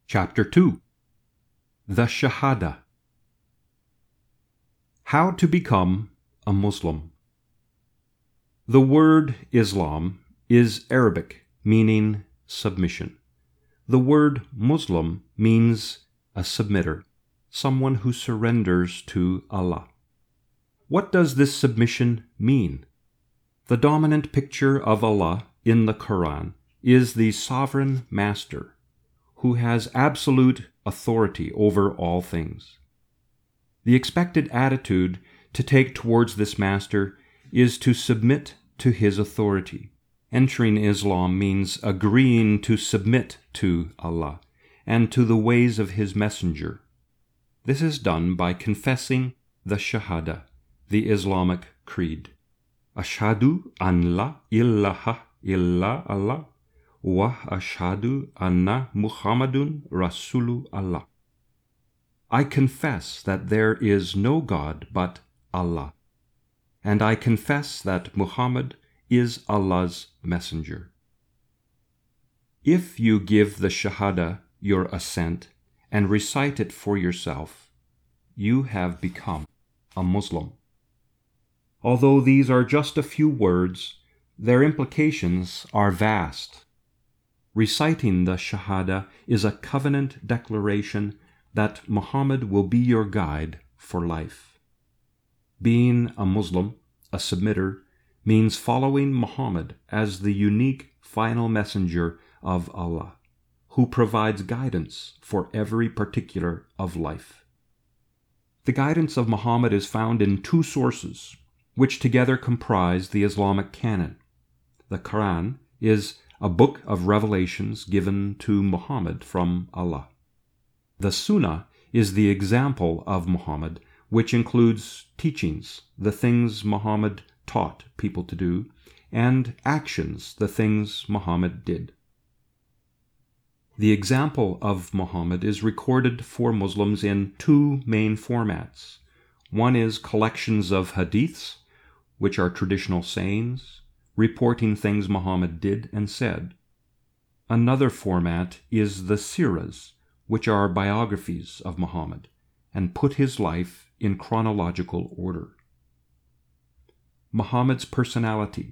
Chapter 2. The Shahada. How to become a Muslim. The word Islam is Arabic, meaning submission. The word Muslim means a submitter, someone who surrenders to Allah. What does this submission mean? The dominant picture of Allah in the Quran is the sovereign master, who has absolute authority over all things. The expected attitude to take towards this master is to submit to his authority. Entering Islam means agreeing to submit to Allah and to the ways of His Messenger. This is done by confessing the Shahada, the Islamic creed. Ashhadu an la ilaha illa Allah wa ashhadu anna Muhammadun Rasulu Allah. I confess that there is no God but Allah, and I confess that Muhammad is Allah's messenger. If you give the Shahada your assent and recite it for yourself, you have become a Muslim. Although these are just a few words, their implications are vast. Reciting the Shahada is a covenant declaration that Muhammad will be your guide for life. Being a Muslim, a submitter, means following Muhammad as the unique final messenger of Allah, who provides guidance for every particular of life. The guidance of Muhammad is found in two sources, which together comprise the Islamic canon. The Quran is a book of revelations given to Muhammad from Allah. The Sunnah is the example of Muhammad, which includes teachings, the things Muhammad taught people to do, and actions, the things Muhammad did. The example of Muhammad is recorded for Muslims in two main formats. One is collections of hadiths, which are traditional sayings, reporting things Muhammad did and said. Another format is the siras, which are biographies of Muhammad, and put his life in chronological order. Muhammad's personality.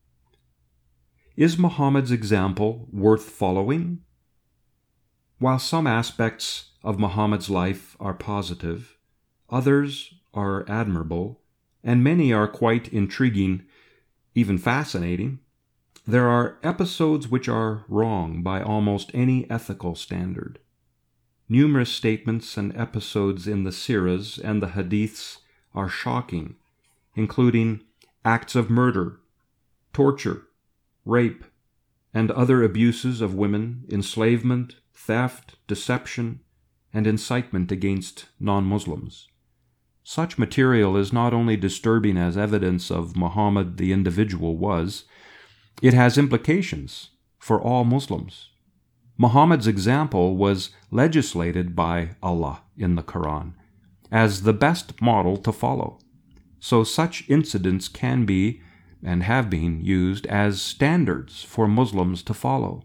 Is Muhammad's example worth following? While some aspects of Muhammad's life are positive, others are admirable, and many are quite intriguing, even fascinating, there are episodes which are wrong by almost any ethical standard. Numerous statements and episodes in the siras and the hadiths are shocking, including acts of murder, torture, rape, and other abuses of women, enslavement, theft, deception, and incitement against non-Muslims. Such material is not only disturbing as evidence of Muhammad the individual was, it has implications for all Muslims. Muhammad's example was legislated by Allah in the Quran as the best model to follow. So such incidents can be and have been used as standards for Muslims to follow.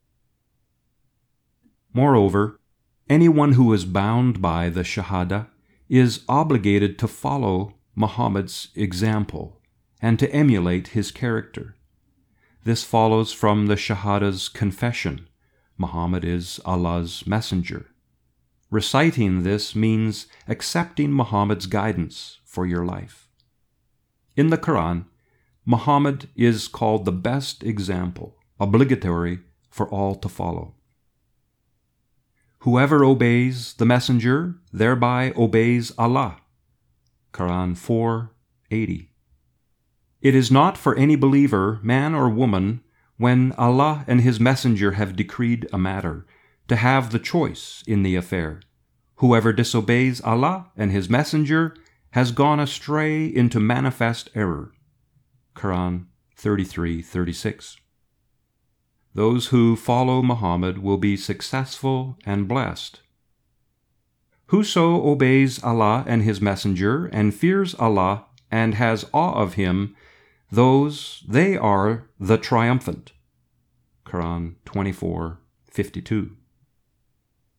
Moreover, anyone who is bound by the Shahada is obligated to follow Muhammad's example and to emulate his character. This follows from the Shahada's confession: Muhammad is Allah's messenger. Reciting this means accepting Muhammad's guidance for your life. In the Quran, Muhammad is called the best example, obligatory for all to follow. Whoever obeys the messenger thereby obeys Allah. Quran 4:80. It is not for any believer, man or woman, when Allah and His messenger have decreed a matter, to have the choice in the affair. Whoever disobeys Allah and His messenger has gone astray into manifest error. Quran 33:36. Those who follow Muhammad will be successful and blessed. Whoso obeys Allah and His messenger and fears Allah and has awe of Him, they are the triumphant. Quran 24:52.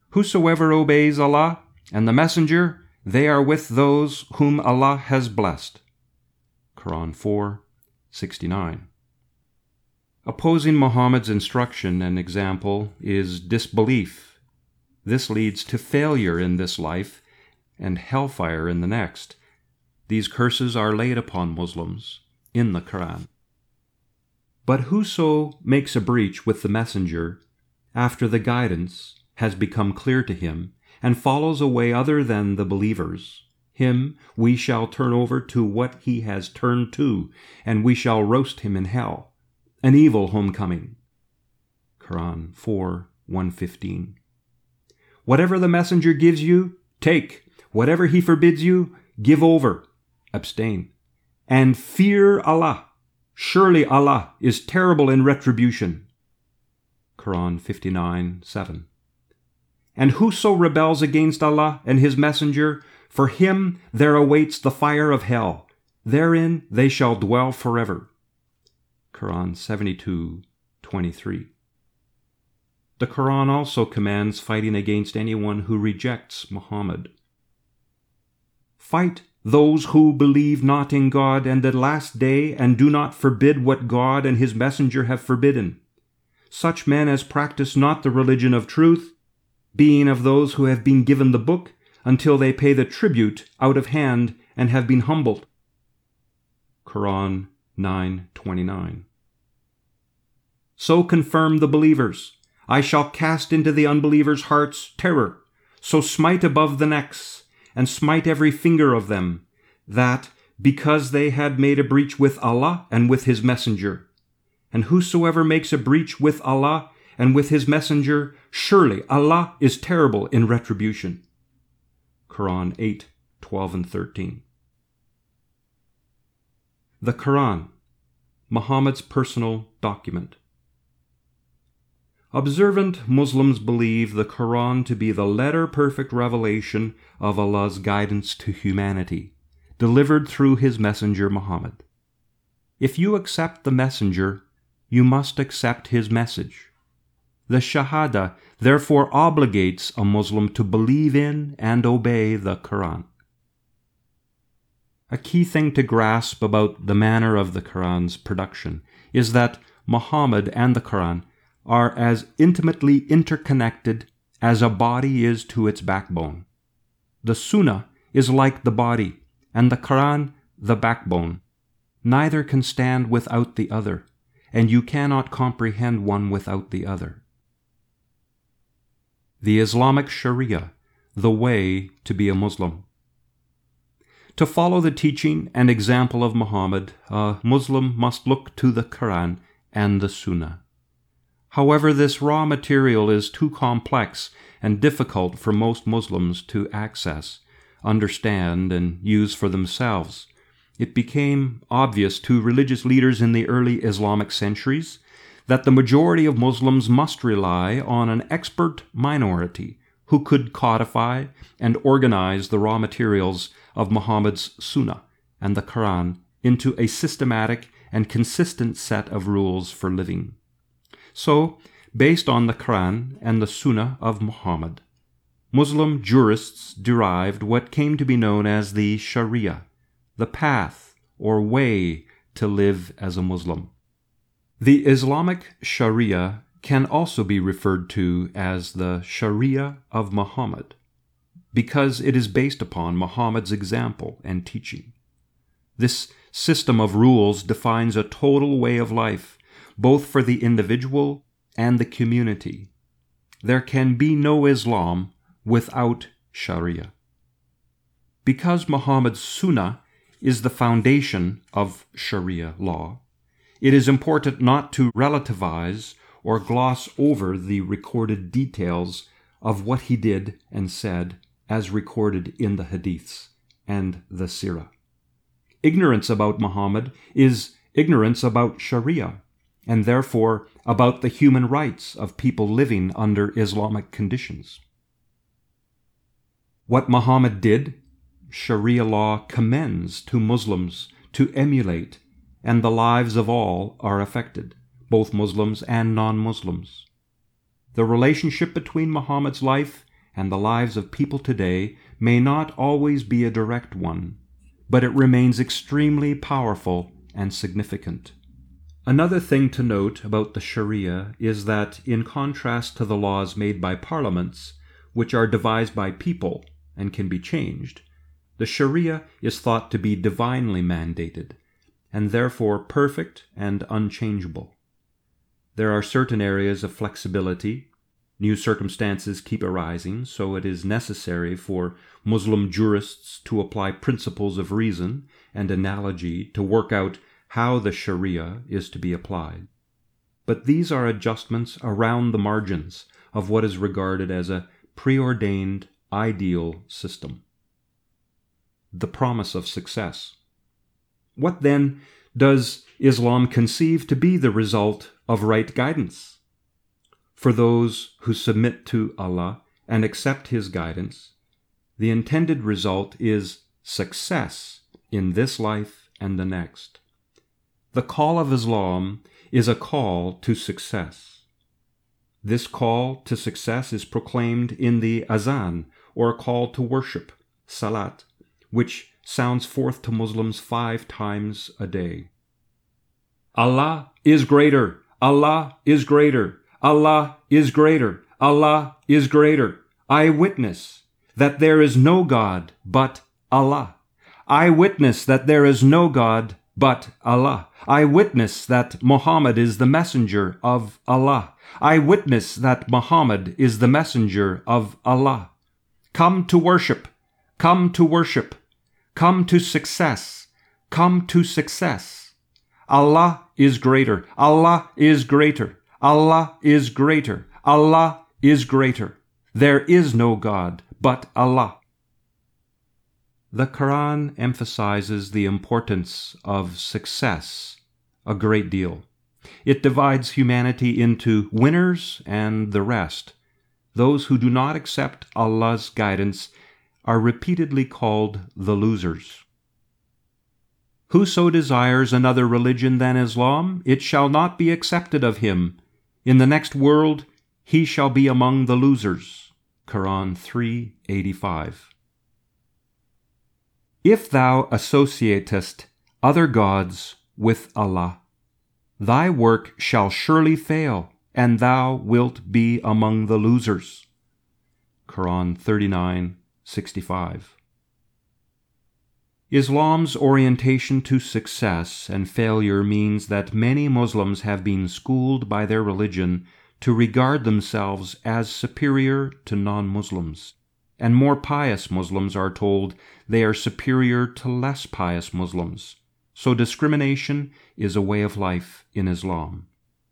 Whosoever obeys Allah and the Messenger, they are with those whom Allah has blessed. Quran 4:69. Opposing Muhammad's instruction and example is disbelief. This leads to failure in this life and hellfire in the next. These curses are laid upon Muslims in the Quran. But whoso makes a breach with the Messenger after the guidance has become clear to him and follows a way other than the believers, him we shall turn over to what he has turned to, and we shall roast him in hell, an evil homecoming. Quran 4:115. Whatever the Messenger gives you, take. Whatever he forbids you, give over, abstain. And fear Allah. Surely Allah is terrible in retribution. Quran 59:7. And whoso rebels against Allah and His Messenger, for him there awaits the fire of hell. Therein they shall dwell forever. Quran 72:23. The Quran also commands fighting against anyone who rejects Muhammad. Fight those who believe not in God and the last day, and do not forbid what God and His Messenger have forbidden. Such men as practice not the religion of truth, being of those who have been given the book, until they pay the tribute out of hand and have been humbled. Quran 9:29. So confirm the believers. I shall cast into the unbelievers' hearts terror, so smite above the necks, and smite every finger of them, that, because they had made a breach with Allah and with His Messenger. And whosoever makes a breach with Allah and with His Messenger, surely Allah is terrible in retribution. Quran 8:12 and 13. The Quran, Muhammad's personal document. Observant Muslims believe the Quran to be the letter-perfect revelation of Allah's guidance to humanity, delivered through His Messenger Muhammad. If you accept the Messenger, you must accept his message. The Shahada therefore obligates a Muslim to believe in and obey the Quran. A key thing to grasp about the manner of the Quran's production is that Muhammad and the Quran are as intimately interconnected as a body is to its backbone. The Sunnah is like the body, and the Quran the backbone. Neither can stand without the other, and you cannot comprehend one without the other. The Islamic Sharia, the way to be a Muslim. To follow the teaching and example of Muhammad, a Muslim must look to the Quran and the Sunnah. However, this raw material is too complex and difficult for most Muslims to access, understand, and use for themselves. It became obvious to religious leaders in the early Islamic centuries that the majority of Muslims must rely on an expert minority who could codify and organize the raw materials of Muhammad's Sunnah and the Quran into a systematic and consistent set of rules for living. So, based on the Quran and the Sunnah of Muhammad, Muslim jurists derived what came to be known as the Sharia, the path or way to live as a Muslim. The Islamic Sharia can also be referred to as the Sharia of Muhammad, because it is based upon Muhammad's example and teaching. This system of rules defines a total way of life, both for the individual and the community. There can be no Islam without Sharia. Because Muhammad's Sunnah is the foundation of Sharia law, it is important not to relativize or gloss over the recorded details of what he did and said as recorded in the Hadiths and the Sirah. Ignorance about Muhammad is ignorance about Sharia, and therefore about the human rights of people living under Islamic conditions. What Muhammad did, Sharia law commends to Muslims to emulate, and the lives of all are affected, both Muslims and non-Muslims. The relationship between Muhammad's life and the lives of people today may not always be a direct one, but it remains extremely powerful and significant. Another thing to note about the Sharia is that, in contrast to the laws made by parliaments, which are devised by people and can be changed, the Sharia is thought to be divinely mandated, and therefore perfect and unchangeable. There are certain areas of flexibility. New circumstances keep arising, so it is necessary for Muslim jurists to apply principles of reason and analogy to work out how the Sharia is to be applied. But these are adjustments around the margins of what is regarded as a preordained ideal system. The promise of success. What then does Islam conceive to be the result of right guidance? For those who submit to Allah and accept His guidance, the intended result is success in this life and the next. The call of Islam is a call to success. This call to success is proclaimed in the azan, or call to worship, salat, which sounds forth to Muslims 5 times a day. Allah is greater, Allah is greater, Allah is greater, Allah is greater. I witness that there is no God but Allah. I witness that there is no God but Allah. I witness that Muhammad is the messenger of Allah. I witness that Muhammad is the messenger of Allah. Come to worship. Come to worship. Come to success. Come to success. Allah is greater. Allah is greater. Allah is greater. Allah is greater. There is no God but Allah. The Quran emphasizes the importance of success a great deal. It divides humanity into winners and the rest. Those who do not accept Allah's guidance are repeatedly called the losers. Whoso desires another religion than Islam, it shall not be accepted of him. In the next world, he shall be among the losers. Quran 3:85. If thou associatest other gods with Allah, thy work shall surely fail, and thou wilt be among the losers. Quran 39:65. Islam's orientation to success and failure means that many Muslims have been schooled by their religion to regard themselves as superior to non-Muslims, and more pious Muslims are told they are superior to less pious Muslims. So discrimination is a way of life in Islam.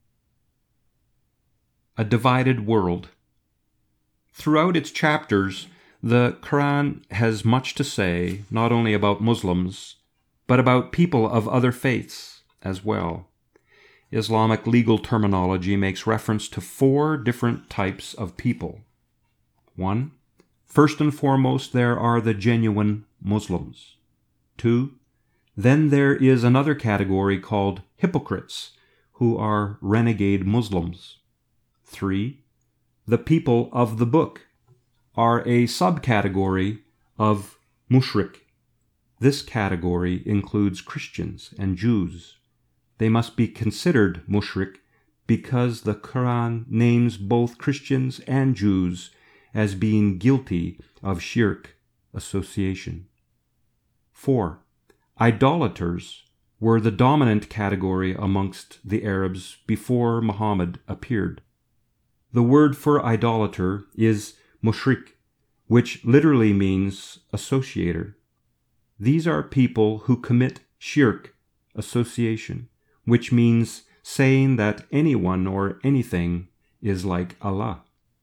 A divided world. Throughout its chapters, the Quran has much to say, not only about Muslims, but about people of other faiths as well. Islamic legal terminology makes reference to 4 different types of people. 1. First and foremost, there are the genuine Muslims. 2. Then there is another category called hypocrites, who are renegade Muslims. 3. The people of the book are a subcategory of mushrik. This category includes Christians and Jews. They must be considered mushrik because the Quran names both Christians and Jews as being guilty of shirk, association. 4. Idolaters were the dominant category amongst the Arabs before Muhammad appeared. The word for idolater is mushrik, which literally means associator. These are people who commit shirk, association, which means saying that anyone or anything is like Allah.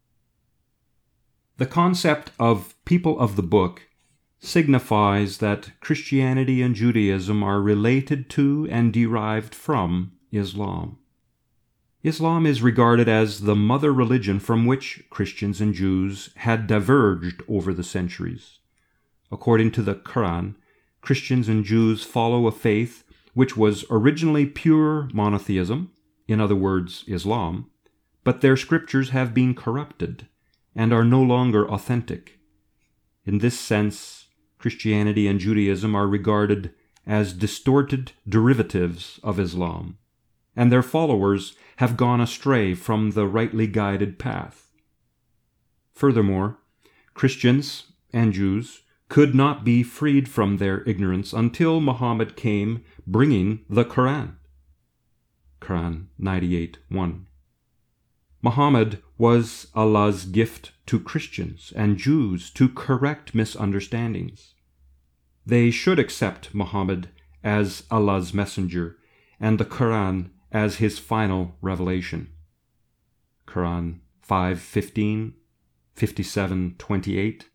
The concept of people of the book signifies that Christianity and Judaism are related to and derived from Islam. Islam is regarded as the mother religion from which Christians and Jews had diverged over the centuries. According to the Quran, Christians and Jews follow a faith which was originally pure monotheism, in other words, Islam, but their scriptures have been corrupted, and are no longer authentic. In this sense, Christianity and Judaism are regarded as distorted derivatives of Islam, and their followers have gone astray from the rightly guided path. Furthermore, Christians and Jews could not be freed from their ignorance until Muhammad came bringing the Quran. Quran 98:1. Muhammad was Allah's gift to Christians and Jews to correct misunderstandings. They should accept Muhammad as Allah's messenger and the Quran as his final revelation. Quran 5:15, 57:28,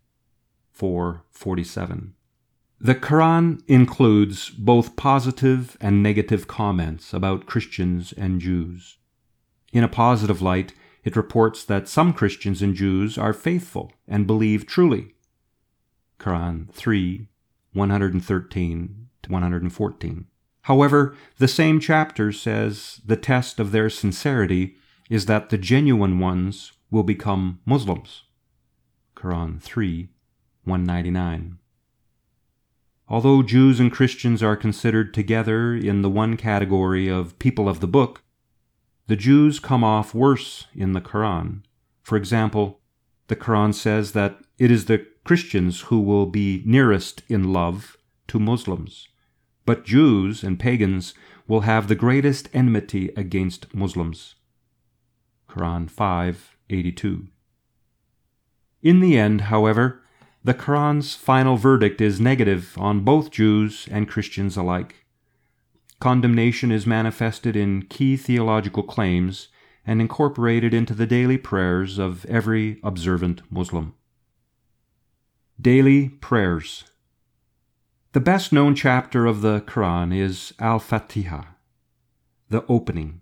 4:47. The Quran includes both positive and negative comments about Christians and Jews. In a positive light, it reports that some Christians and Jews are faithful and believe truly. Quran 3, 113-114. However, the same chapter says the test of their sincerity is that the genuine ones will become Muslims. Quran 3, 199. Although Jews and Christians are considered together in the one category of people of the book, the Jews come off worse in the Quran. For example, the Quran says that it is the Christians who will be nearest in love to Muslims, but Jews and pagans will have the greatest enmity against Muslims. Quran 5:82. In the end, however, the Quran's final verdict is negative on both Jews and Christians alike. Condemnation is manifested in key theological claims and incorporated into the daily prayers of every observant Muslim. Daily Prayers. The best-known chapter of the Quran is Al-Fatiha, the opening.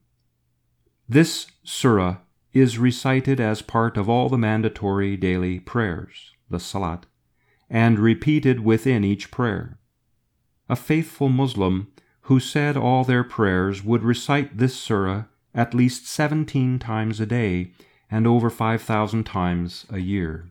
This surah is recited as part of all the mandatory daily prayers, the Salat, and repeated within each prayer. A faithful Muslim who said all their prayers would recite this surah at least 17 times a day and over 5,000 times a year.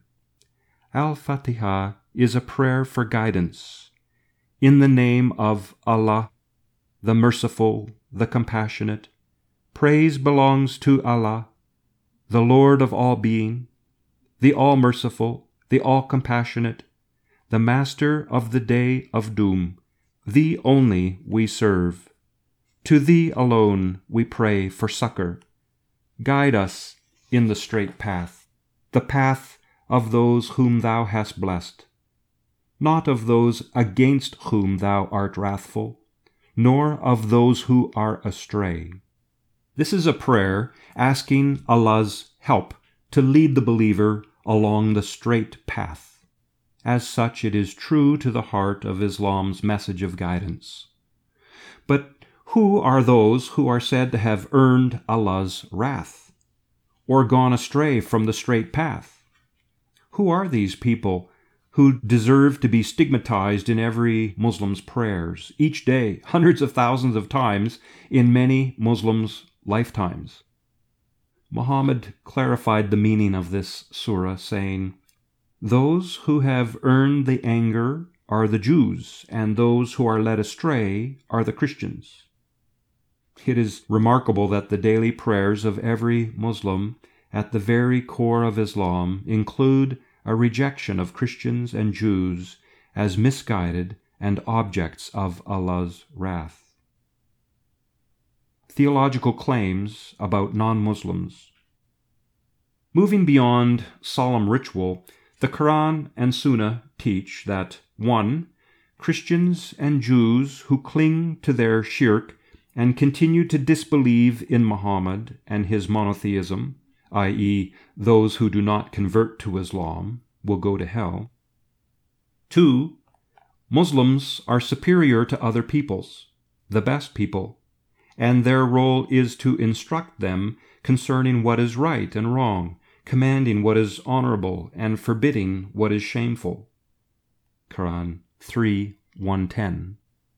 Al-Fatiha is a prayer for guidance. In the name of Allah, the Merciful, the Compassionate, praise belongs to Allah, the Lord of all being, the All-Merciful, the All-Compassionate, the Master of the Day of Doom. Thee only we serve. To Thee alone we pray for succor. Guide us in the straight path, the path of those whom Thou hast blessed, not of those against whom Thou art wrathful, nor of those who are astray. This is a prayer asking Allah's help to lead the believer along the straight path. As such, it is true to the heart of Islam's message of guidance. But who are those who are said to have earned Allah's wrath, or gone astray from the straight path? Who are these people who deserve to be stigmatized in every Muslim's prayers, each day, hundreds of thousands of times, in many Muslims' lifetimes? Muhammad clarified the meaning of this surah, saying, "Those who have earned the anger are the Jews, and those who are led astray are the Christians." It is remarkable that the daily prayers of every Muslim at the very core of Islam include a rejection of Christians and Jews as misguided and objects of Allah's wrath. Theological claims about non-Muslims. Moving beyond solemn ritual, the Quran and Sunnah teach that 1. Christians and Jews who cling to their shirk and continue to disbelieve in Muhammad and his monotheism, i.e., those who do not convert to Islam, will go to hell. 2. Muslims are superior to other peoples, the best people, and their role is to instruct them concerning what is right and wrong, commanding what is honorable and forbidding what is shameful. Quran 3:110.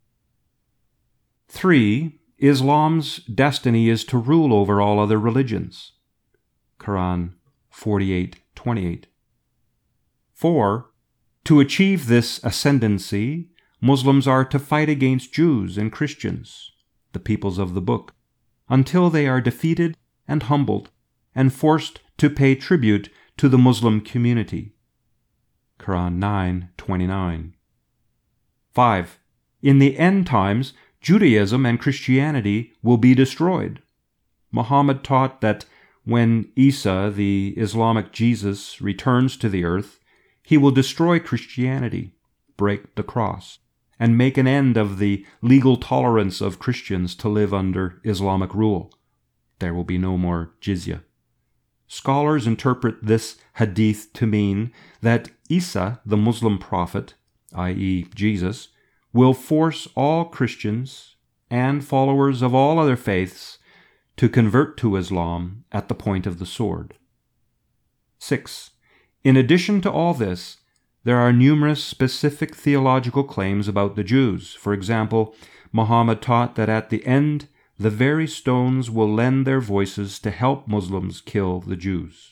3. Islam's destiny is to rule over all other religions. Quran 48:10. 28. 4. To achieve this ascendancy, Muslims are to fight against Jews and Christians, the peoples of the book, until they are defeated and humbled and forced to pay tribute to the Muslim community. Quran 9:29. 5. In the end times, Judaism and Christianity will be destroyed. Muhammad taught that when Isa, the Islamic Jesus, returns to the earth, he will destroy Christianity, break the cross, and make an end of the legal tolerance of Christians to live under Islamic rule. There will be no more jizya. Scholars interpret this hadith to mean that Isa, the Muslim prophet, i.e. Jesus, will force all Christians and followers of all other faiths to convert to Islam at the point of the sword. 6. In addition to all this, there are numerous specific theological claims about the Jews. For example, Muhammad taught that at the end, the very stones will lend their voices to help Muslims kill the Jews.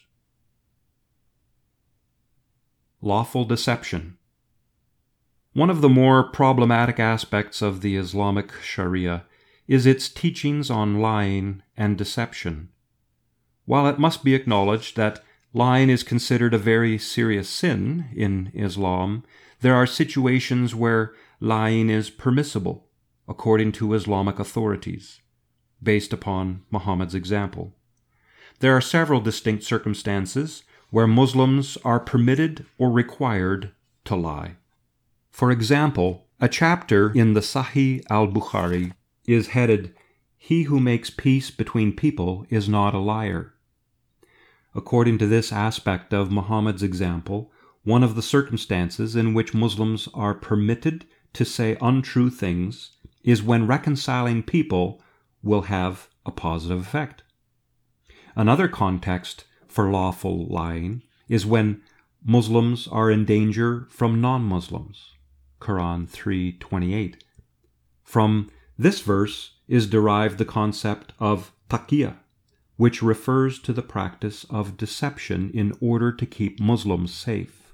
Lawful deception. One of the more problematic aspects of the Islamic Sharia is its teachings on lying and deception. While it must be acknowledged that lying is considered a very serious sin in Islam, there are situations where lying is permissible, according to Islamic authorities, based upon Muhammad's example. There are several distinct circumstances where Muslims are permitted or required to lie. For example, a chapter in the Sahih al-Bukhari is headed, "He who makes peace between people is not a liar." According to this aspect of Muhammad's example, one of the circumstances in which Muslims are permitted to say untrue things is when reconciling people will have a positive effect. Another context for lawful lying is when Muslims are in danger from non-Muslims. Quran 3:28. From this verse is derived the concept of taqiyya, which refers to the practice of deception in order to keep Muslims safe.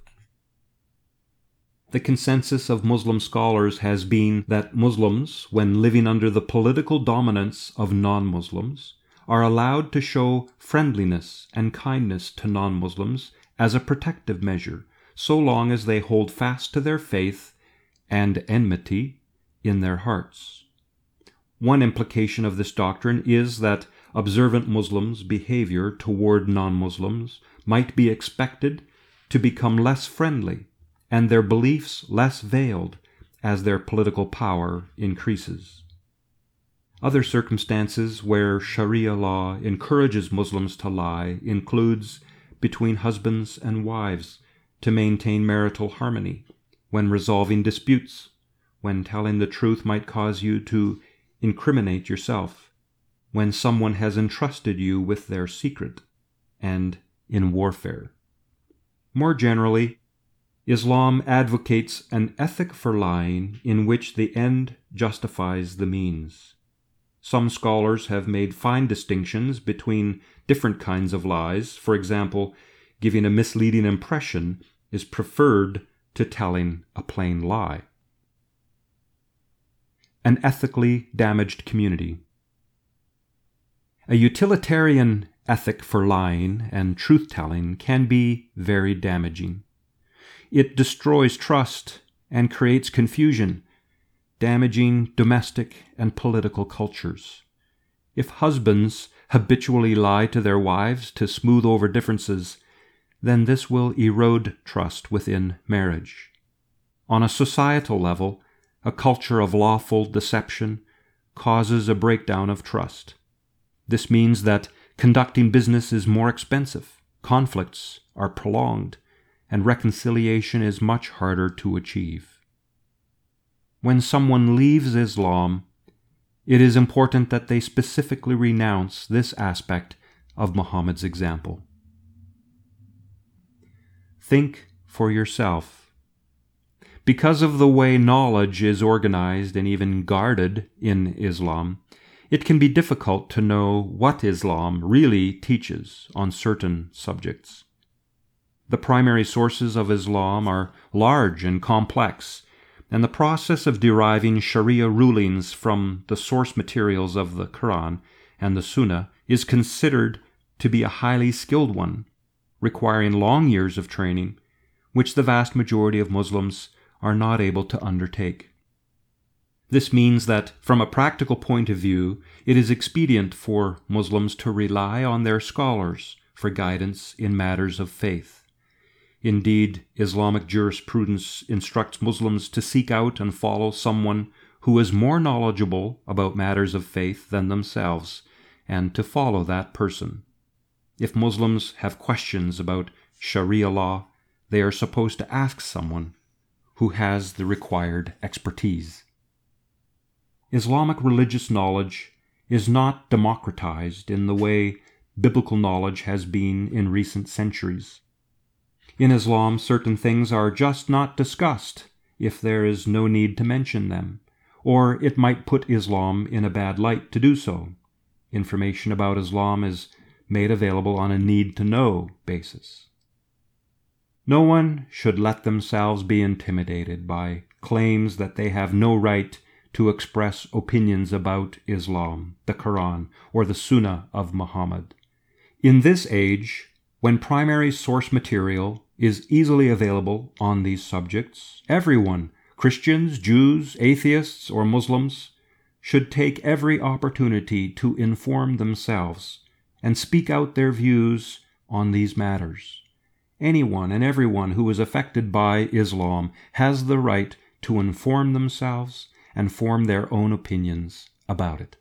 The consensus of Muslim scholars has been that Muslims, when living under the political dominance of non-Muslims, are allowed to show friendliness and kindness to non-Muslims as a protective measure, so long as they hold fast to their faith and enmity in their hearts. One implication of this doctrine is that observant Muslims' behavior toward non-Muslims might be expected to become less friendly and their beliefs less veiled as their political power increases. Other circumstances where Sharia law encourages Muslims to lie includes between husbands and wives to maintain marital harmony, when resolving disputes, when telling the truth might cause you to incriminate yourself, when someone has entrusted you with their secret, and in warfare. More generally, Islam advocates an ethic for lying in which the end justifies the means. Some scholars have made fine distinctions between different kinds of lies. For example, giving a misleading impression is preferred to telling a plain lie. An ethically damaged community. A utilitarian ethic for lying and truth-telling can be very damaging. It destroys trust and creates confusion, damaging domestic and political cultures. If husbands habitually lie to their wives to smooth over differences, then this will erode trust within marriage. On a societal level, a culture of lawful deception causes a breakdown of trust. This means that conducting business is more expensive, conflicts are prolonged, and reconciliation is much harder to achieve. When someone leaves Islam, it is important that they specifically renounce this aspect of Muhammad's example. Think for yourself. Because of the way knowledge is organized and even guarded in Islam, it can be difficult to know what Islam really teaches on certain subjects. The primary sources of Islam are large and complex, and the process of deriving Sharia rulings from the source materials of the Quran and the Sunnah is considered to be a highly skilled one, requiring long years of training, which the vast majority of Muslims are not able to undertake. This means that, from a practical point of view, it is expedient for Muslims to rely on their scholars for guidance in matters of faith. Indeed, Islamic jurisprudence instructs Muslims to seek out and follow someone who is more knowledgeable about matters of faith than themselves, and to follow that person. If Muslims have questions about Sharia law, they are supposed to ask someone who has the required expertise. Islamic religious knowledge is not democratized in the way biblical knowledge has been in recent centuries. In Islam, certain things are just not discussed if there is no need to mention them, or it might put Islam in a bad light to do so. Information about Islam is made available on a need-to-know basis. No one should let themselves be intimidated by claims that they have no right to express opinions about Islam, the Quran, or the Sunnah of Muhammad. In this age, when primary source material is easily available on these subjects, everyone, Christians, Jews, atheists, or Muslims, should take every opportunity to inform themselves and speak out their views on these matters. Anyone and everyone who is affected by Islam has the right to inform themselves and form their own opinions about it.